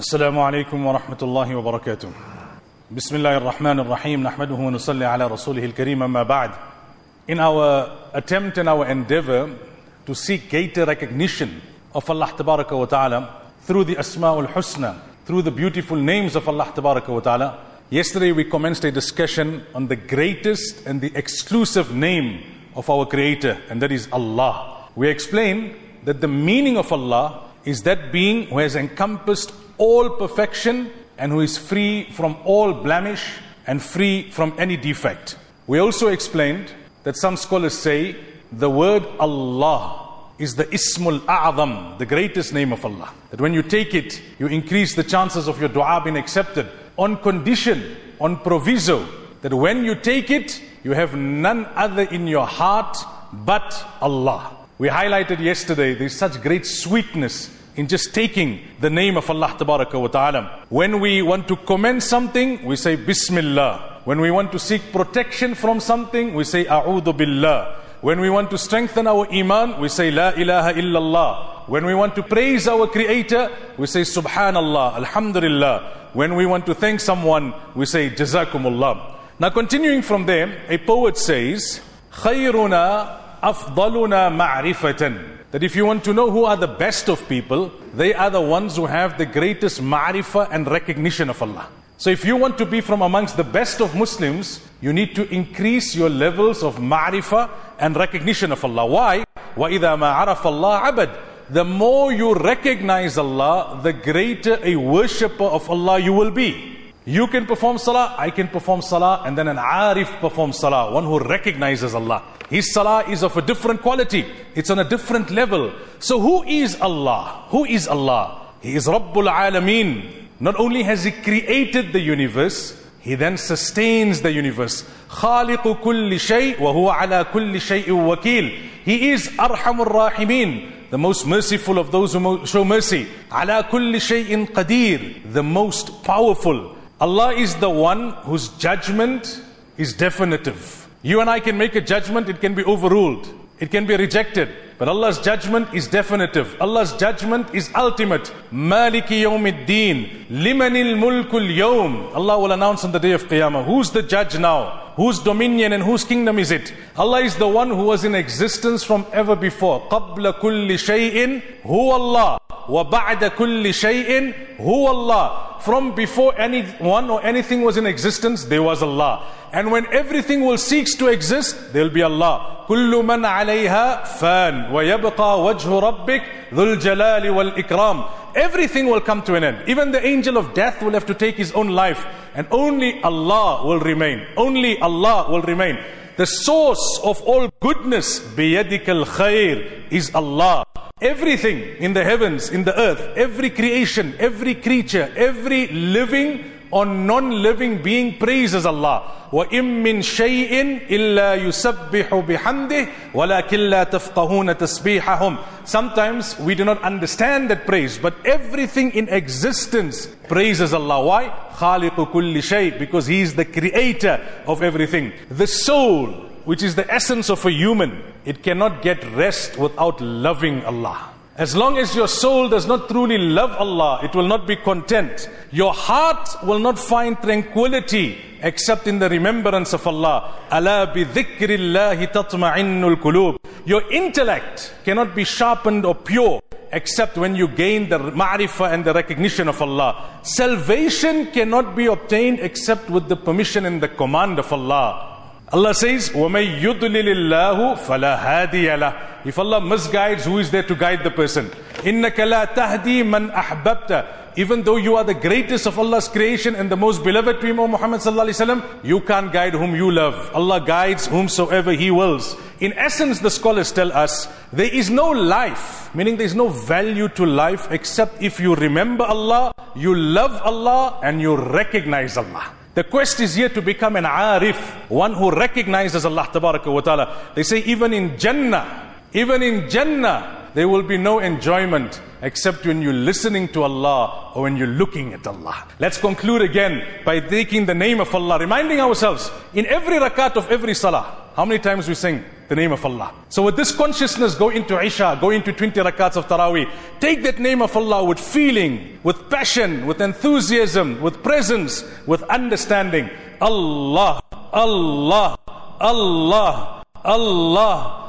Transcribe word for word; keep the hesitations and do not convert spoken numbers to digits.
السلام عليكم ورحمة الله وبركاته. بسم الله الرحمن الرحيم. نحمده ونصلي على رسوله الكريم. أما بعد. In our attempt and our endeavor to seek greater recognition of Allah Tabaraka wa Ta'ala through the Asma'ul Husna, through the beautiful names of Allah Tabaraka wa Ta'ala, yesterday we commenced a discussion on the greatest and the exclusive name of our Creator, and that is Allah. We explained that the meaning of Allah is that being who has encompassed all perfection and who is free from all blemish and free from any defect. We also explained that some scholars say the word Allah is the Ismul A'zam, the greatest name of Allah. That when you take it, you increase the chances of your dua being accepted on condition, on proviso, that when you take it, you have none other in your heart but Allah. We highlighted yesterday, there's such great sweetness in just taking the name of Allah Tabaraka wa Ta'ala. When we want to commend something, we say Bismillah. When we want to seek protection from something, we say A'udhu Billah. When we want to strengthen our iman, we say La ilaha illallah. When we want to praise our Creator, we say Subhanallah, Alhamdulillah. When we want to thank someone, we say Jazakumullah. Now continuing from there, a poet says, Khayruna afdaluna ma'rifatan. That if you want to know who are the best of people, they are the ones who have the greatest ma'rifah and recognition of Allah. So if you want to be from amongst the best of Muslims, you need to increase your levels of ma'rifah and recognition of Allah. Why? وَإِذَا مَا عَرَفَ اللَّهَ عَبَدٍ. The more you recognize Allah, the greater a worshipper of Allah you will be. You can perform salah, I can perform salah, and then an arif performs salah, one who recognizes Allah. His salah is of a different quality. It's on a different level. So who is Allah? Who is Allah? He is Rabbul Alameen. Not only has He created the universe, He then sustains the universe. خَالِقُ كُلِّ شَيْءٍ وَهُوَ عَلَى كُلِّ شَيْءٍ وَكِيلٍ. He is Arhamur Rahimin, the most merciful of those who show mercy. عَلَى كُلِّ شَيْءٍ قَدِيرٍ, the most powerful. Allah is the one whose judgment is definitive. You and I can make a judgment, it can be overruled, it can be rejected. But Allah's judgment is definitive. Allah's judgment is ultimate. Maliki yawmiddin, limanil mulkul yawm. Allah will announce on the day of Qiyamah, who's the judge now? Whose dominion and whose kingdom is it? Allah is the one who was in existence from ever before. Qabla kulli shay'in huwa Allah. Wa ba'da kulli shay'in huwa Allah. From before anyone or anything was in existence, there was Allah. And when everything will cease to exist, there will be Allah. Kullu man alayha fan wa yabqa wajhu rabbik dhul jalali wal ikram. Everything will come to an end. Even the angel of death will have to take his own life. And only Allah will remain. Only Allah will remain. The source of all goodness, biyadikal khair, is Allah. Everything in the heavens, in the earth, every creation, every creature, every living or non-living being praises Allah. وَإِن مِّن شَيْءٍ إِلَّا يُسَبِّحُ بِحَمْدِهِ وَلَكِنْ لَا تَفْقَهُونَ تَسْبِيحَهُمْ. Sometimes we do not understand that praise, but everything in existence praises Allah. Why? خَالِقُ كُلِّ شَيْءٍ, because He is the creator of everything. The soul, which is the essence of a human, it cannot get rest without loving Allah. As long as your soul does not truly love Allah, it will not be content. Your heart will not find tranquility except in the remembrance of Allah. Ala bi dhikrillahi tatma'innul qulub. Your intellect cannot be sharpened or pure except when you gain the ma'rifah and the recognition of Allah. Salvation cannot be obtained except with the permission and the command of Allah. Allah says, وَمَن يُضْلِلِ اللَّهُ فَلَا هَادِيَ لَهُ. If Allah misguides, who is there to guide the person? إِنَّكَ لَا تَهْدِي مَنْ أَحْبَبْتَ. Even though you are the greatest of Allah's creation and the most beloved to Him, O Muhammad sallallahu alaihi wasallam, you can't guide whom you love. Allah guides whomsoever He wills. In essence, the scholars tell us, there is no life, meaning there is no value to life except if you remember Allah, you love Allah, and you recognize Allah. The quest is here to become an arif, one who recognizes Allah Tabaraka wa Ta'ala. They say even in Jannah, even in Jannah, there will be no enjoyment except when you're listening to Allah or when you're looking at Allah. Let's conclude again by taking the name of Allah, reminding ourselves in every rakat of every salah. How many times we sing the name of Allah? So with this consciousness, go into Isha, go into twenty rakats of Taraweeh. Take that name of Allah with feeling, with passion, with enthusiasm, with presence, with understanding. Allah, Allah, Allah, Allah.